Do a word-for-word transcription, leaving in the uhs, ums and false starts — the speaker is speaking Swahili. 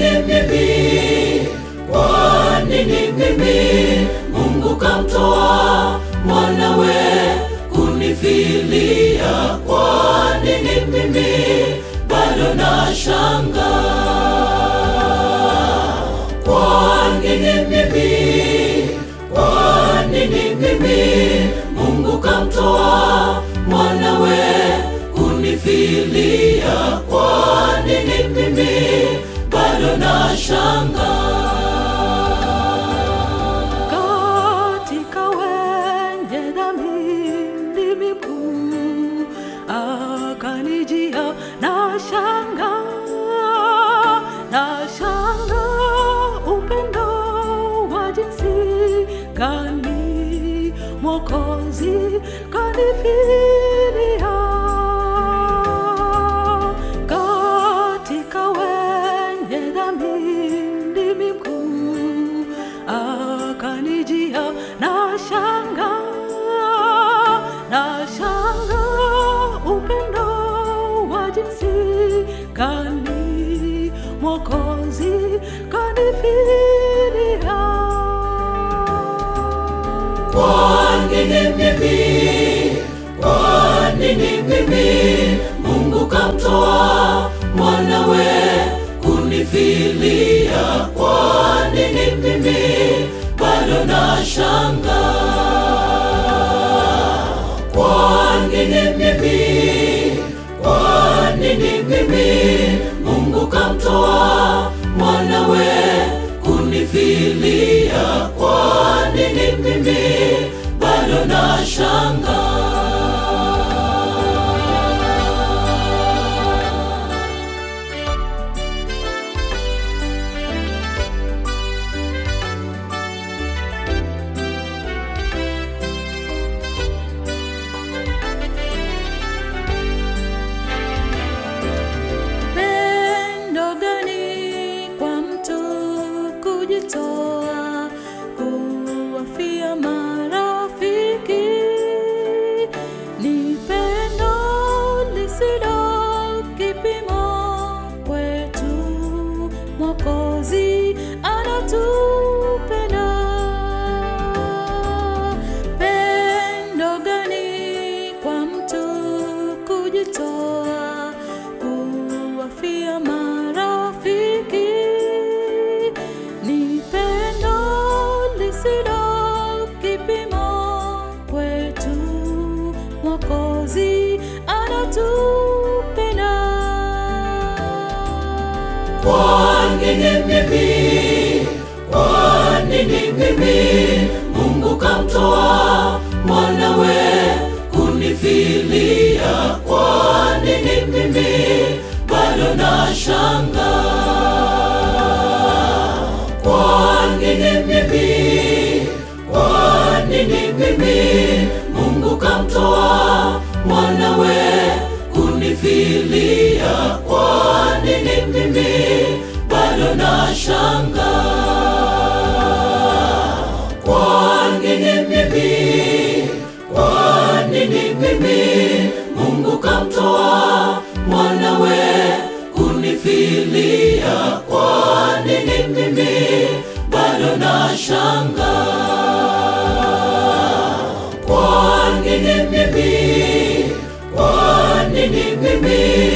nini mimi? Kwa nini mimi? Mungu kamtoa mwanawe kunifilia. Kwa nini mimi? Bado nashangaa. Kwa nini mimi? Kwa nini mimi? Mungu kamtoa mwanawe kunifilia. Kwa nini mimi? Bado nashangaa. Katika wenye dhambi ndimi mkuu, akanijia. Nashangaa, nashangaa upendo wa jinsi gani Mwokozi kanifilia. Katika wenye dhambi ndimi mkuu, akanijia. Nashangaa, nashangaa upendo wa jinsi gani Mwokozi kanifilia. Kwa nini mimi? Kwa nini mimi? Mungu kamtoa mwanawe kunifilia. Kwa nini mimi? Bado nashangaa. Kwa nini mimi? Kwa nini mimi? Mungu kamtoa mwanawe kunifilia. Kwa nini mimi? Bado nashangaa. Pendo gani kwa mtu kujitoa kuwafia marafiki? Ni pendo lisilo kipimo kwetu. Mwokozi anatupenda. Pendo gani kwa mtu kujitoa kuwafia marafiki? Ni pendo lisilo kipimo kwetu. Mwokozi anatupenda. Kwa nini mimi? Kwa nini mimi? Mungu kamtoa mwanawe kunifilia. Kwa nini mimi? Bado nashangaa. Kwa nini mimi? Kwa nini mimi? Mungu kamtoa mwanawe kunifilia. Kwa nini mimi? Bado nashangaa. Kwa nini mimi? Kwa nini mimi? Mungu kamtoa mwanawe kunifilia. Kwa nini mimi? Bado nashangaa. Kwa nini mimi? Kwa nini mimi?